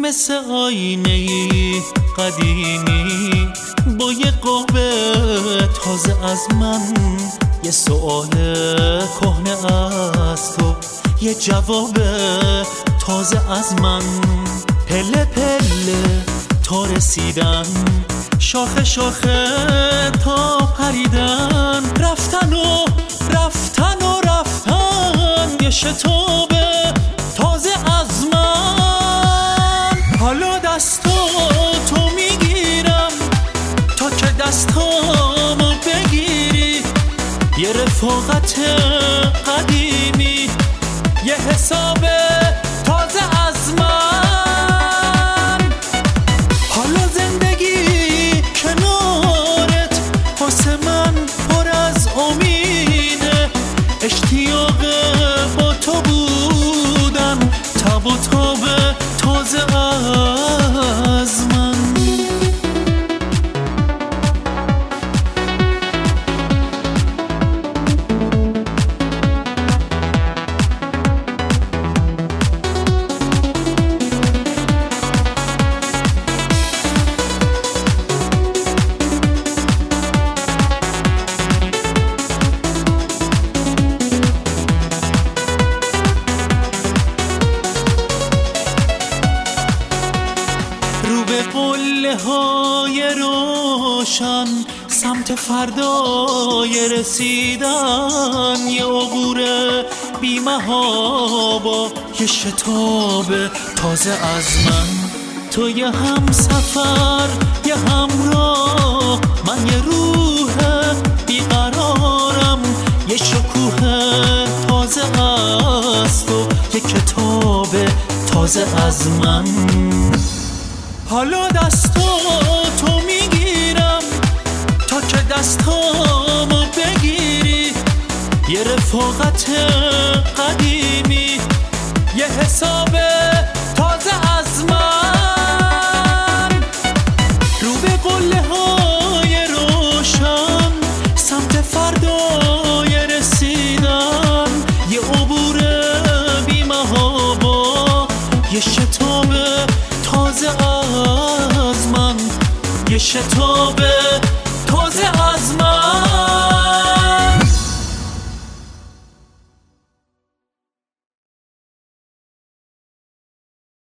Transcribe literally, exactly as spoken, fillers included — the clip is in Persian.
مثل آینه‌ای قدیمی با یه قاب تازه از من، یه سؤال کهنه از تو، یه جواب تازه از من. پله پله تا رسیدن، شاخه شاخه تا پریدن، رفتن و رفتن و رفتن، یه شتاب تازه از من. حالا دستو تو میگیرم تا که دستامو بگیری، یه رفاقت قدیمی، یه حساب تازه از من. حالا زندگی کنارت واسه من پر از امیده، اشتیاق با تو بودن، تب و تاب تازه از من. رو به قله های روشن، سمت فردای رسیدن، یه عبور بی‌محابا، یه شتاب تازه از من. تو یه هم سفر یه همراه، من یه روح بیقرارم، یه شکوه تازه از تو، یه کتاب تازه از من. حالا دستو تو میگیرم تا که دستامو بگیری، یه رفاقت قدیمی، یه حساب تازه از من. رو به قله های روشن، سمت فردای رسیدن، یه عبور بی‌محابا، یه شتاب تازه از من، یه شتاب تازه از من.